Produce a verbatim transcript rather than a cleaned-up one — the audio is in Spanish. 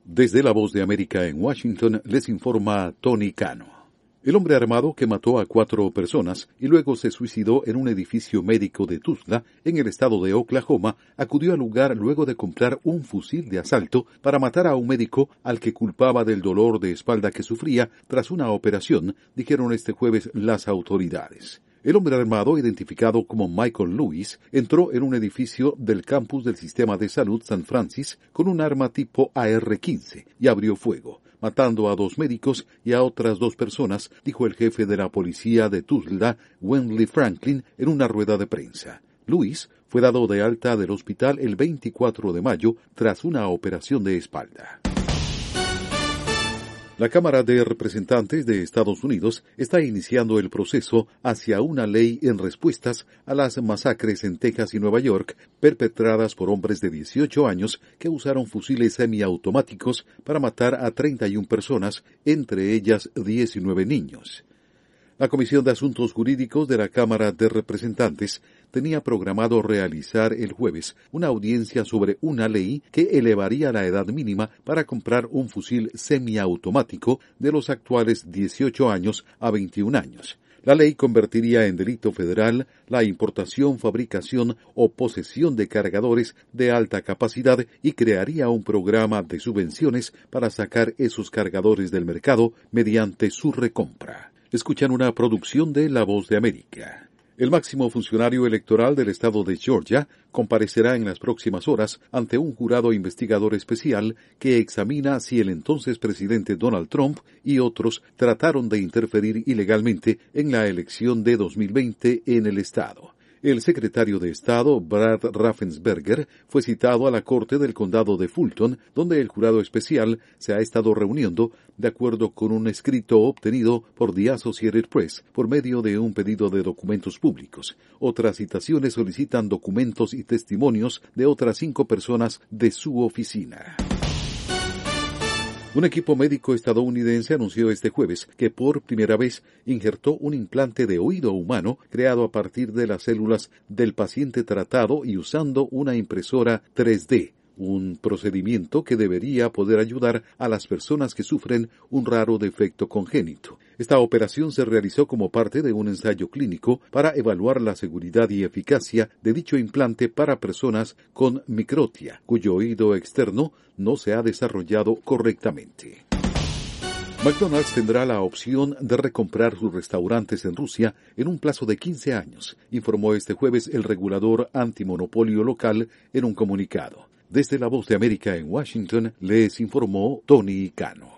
Desde la Voz de América en Washington les informa Tony Cano. El hombre armado que mató a cuatro personas y luego se suicidó en un edificio médico de Tulsa, en el estado de Oklahoma, acudió al lugar luego de comprar un fusil de asalto para matar a un médico al que culpaba del dolor de espalda que sufría tras una operación, dijeron este jueves las autoridades. El hombre armado, identificado como Michael Lewis, entró en un edificio del campus del Sistema de Salud San Francis con un arma tipo A R quince y abrió fuego, matando a dos médicos y a otras dos personas, dijo el jefe de la policía de Tulsa, Wendell Franklin, en una rueda de prensa. Lewis fue dado de alta del hospital el veinticuatro de mayo tras una operación de espalda. La Cámara de Representantes de Estados Unidos está iniciando el proceso hacia una ley en respuestas a las masacres en Texas y Nueva York perpetradas por hombres de dieciocho años que usaron fusiles semiautomáticos para matar a treinta y una personas, entre ellas diecinueve niños. La Comisión de Asuntos Jurídicos de la Cámara de Representantes tenía programado realizar el jueves una audiencia sobre una ley que elevaría la edad mínima para comprar un fusil semiautomático de los actuales dieciocho años a veintiún años. La ley convertiría en delito federal la importación, fabricación o posesión de cargadores de alta capacidad y crearía un programa de subvenciones para sacar esos cargadores del mercado mediante su recompra. Escuchan una producción de La Voz de América. El máximo funcionario electoral del estado de Georgia comparecerá en las próximas horas ante un jurado investigador especial que examina si el entonces presidente Donald Trump y otros trataron de interferir ilegalmente en la elección de dos mil veinte en el estado. El secretario de Estado, Brad Raffensperger, fue citado a la Corte del Condado de Fulton, donde el jurado especial se ha estado reuniendo, de acuerdo con un escrito obtenido por The Associated Press por medio de un pedido de documentos públicos. Otras citaciones solicitan documentos y testimonios de otras cinco personas de su oficina. Un equipo médico estadounidense anunció este jueves que por primera vez injertó un implante de oído humano creado a partir de las células del paciente tratado y usando una impresora tres D, un procedimiento que debería poder ayudar a las personas que sufren un raro defecto congénito. Esta operación se realizó como parte de un ensayo clínico para evaluar la seguridad y eficacia de dicho implante para personas con microtia, cuyo oído externo no se ha desarrollado correctamente. McDonald's tendrá la opción de recomprar sus restaurantes en Rusia en un plazo de quince años, informó este jueves el regulador antimonopolio local en un comunicado. Desde la Voz de América en Washington les informó Tony Cano.